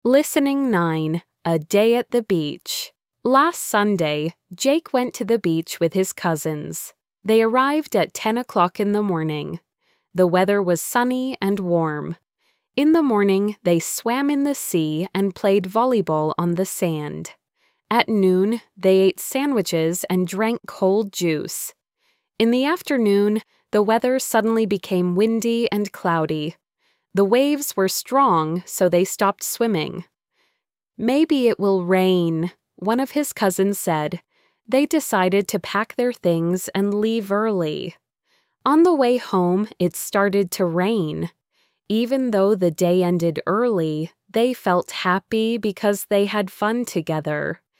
Listening 9. A Day at the Beach. Last Sunday, Jake went to the beach with his cousins. They arrived at 10 o'clock in the morning. The weather was sunny and warm. In the morning, they swam in the sea and played volleyball on the sand. At noon, they ate sandwiches and drank cold juice. In the afternoon, the weather suddenly became windy and cloudy. The waves were strong, so they stopped swimming. "Maybe it will rain," one of his cousins said. They decided to pack their things and leave early. On the way home, it started to rain. Even though the day ended early, they felt happy because they had fun together.